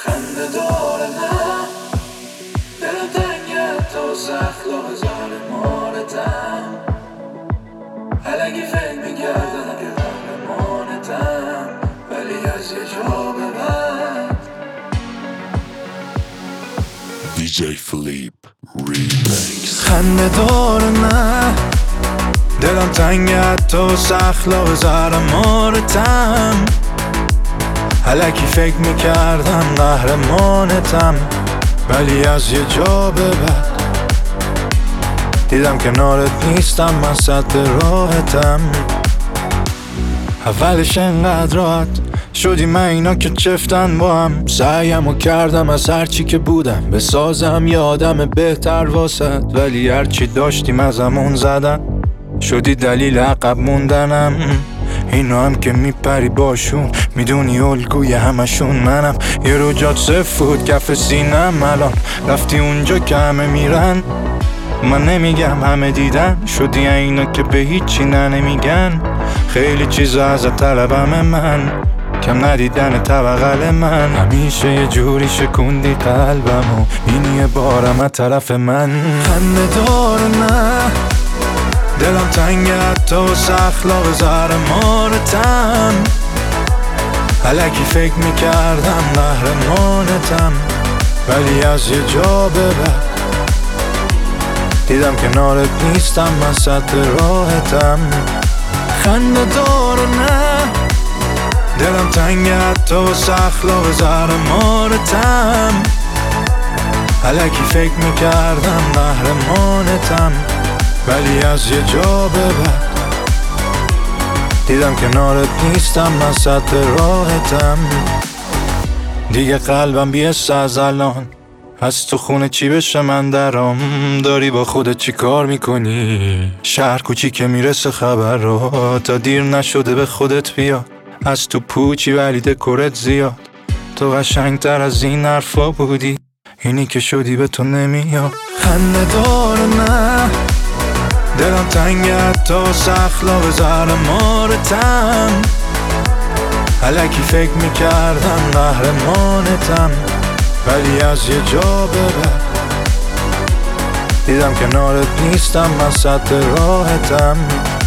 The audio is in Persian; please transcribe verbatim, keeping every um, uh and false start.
خنده داره نه دلم تنگه تو سخلا بزار مارتم علکی فکر میکردم که قهرمانتم ولی از یه جا به بعد دی جی فلیپ ریمیکس. خنده داره نه دلم تنگه تو سخلا بزار مارتم علکی فکر میکردم قهرمانتم ولی از یه جا به بعد دیدم کنارت نیستم، من سد راحتم. اولش انقدر راحت شدی من اینا که چفتن با هم، سعیمو کردم از هرچی که بودم بسازم یه آدم بهتر واسد، ولی هرچی داشتیم ازمون زدن شدی دلیل عقب موندنم. اینا هم که میپری باشون میدونی الگوی همشون منم، یه رو جات سفود کف سینم، الان رفتی اونجا که همه میرن. من نمیگم همه دیدن شدی اینا که به هیچی نه نمیگن، خیلی چیزا ازت طلبم من کم ندیدن طبقل من، همیشه یه جوری شکوندی قلبم و این یه بارم از طرف من. خنده داره نه دلم تنگه تو سخلا بزار مارتم علکی فکر میکردم قهرمانتم ولی از یه جا به بعد دیدم کنارت نیستم، من سد راحتم. خنده داره نه دلم تنگه تو سخلا بزار مارتم علکی فکر میکردم قهرمانتم ولی از یه جا به بعد دیدم کنارت نیستم، من سد راحتم. دیگه قلبم بیست از الان از تو خونه چی بشه من درام، داری با خودت چی کار میکنی؟ شهر کوچی که میرسه خبر رو تا دیر نشده به خودت بیا، از تو پوچی ولی دکورت زیاد، تو قشنگتر از این حرفا بودی، اینی که شدی به تو نمیاد. خنده داره نه دلم تنگه تو سخلا بزار مارتم علکی فکر میکردم قهرمانتم ولی از یه جا به بعد دیدم کنارت نیستم، من سد راحتم.